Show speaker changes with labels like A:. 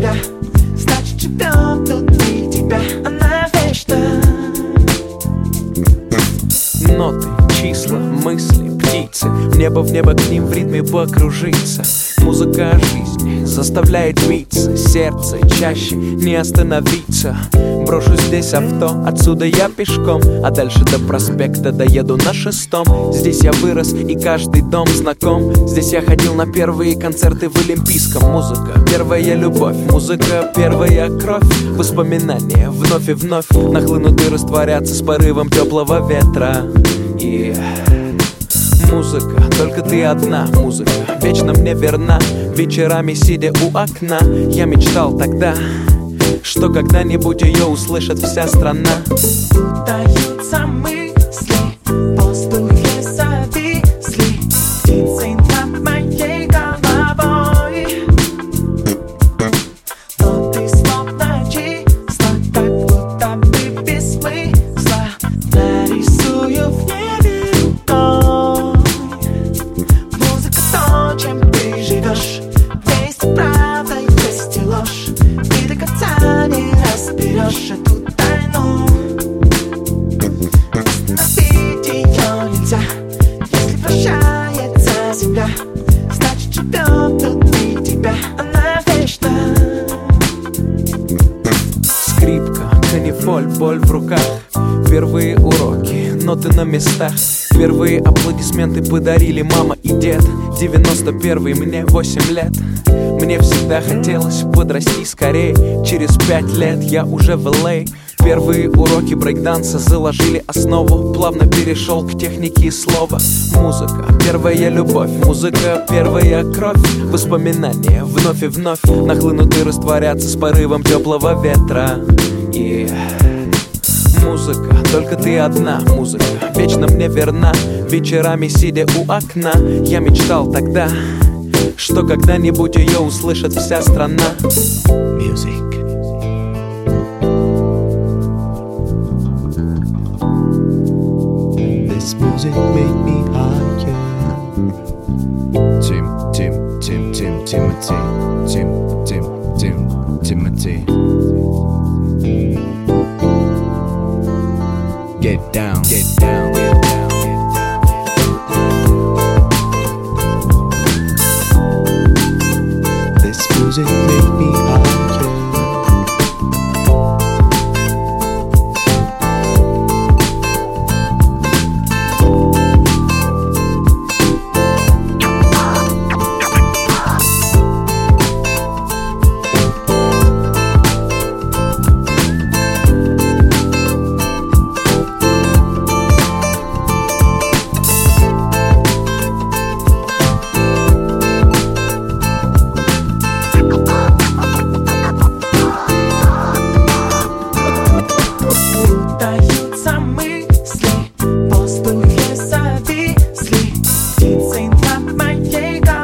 A: земля. Значит, живет внутри тебя она вечно.
B: Ноты, числа, мысли, птицы, в небо к ним в ритме покружиться. Музыка жизни заставляет биться, сердце чаще не остановиться. Брошу здесь авто, отсюда я пешком, а дальше до проспекта доеду на 6-м. Здесь я вырос и каждый дом знаком. Здесь я ходил на первые концерты в Олимпийском. Музыка, первая любовь, музыка, первая кровь. Воспоминания вновь и вновь нахлынут и растворятся с порывом теплого ветра. И музыка, только ты одна, музыка вечно мне верна. Вечерами сидя у окна, я мечтал тогда, что когда-нибудь ее услышит вся страна.
A: Путаются мысли, пустые зависли, птицы над моей головой. Но ты словно числа, как будто бы без смысла. Нарисую в небе рукой. Музыка то, чем ты живешь. Есть правда, есть и ложь. Ты до конца не разберешь эту тайну. Остановить ее нельзя. Если вращается земля, значит, живет внутри тебя она вечно.
B: Скрипка, канифоль, боль в руках. Первые уроки, ноты на местах. Первые аплодисменты подарили мама и дед. 91-й, мне 8 лет. Мне всегда хотелось подрасти скорее. Через 5 лет я уже в LA. Первые уроки брейкданса заложили основу. Плавно перешел к технике слова. Музыка, первая любовь, музыка, первая кровь. Воспоминания вновь и вновь нахлынут и растворятся с порывом теплого ветра. И музыка, только ты одна, музыка вечно мне верна. Вечерами сидя у окна, я мечтал тогда, что когда-нибудь ее услышит вся страна. Music.
C: This music make me higher. Timothy. Get down, get down, get down, get down. This music make me higher.
A: Пустые зависли, птицы над моей головой.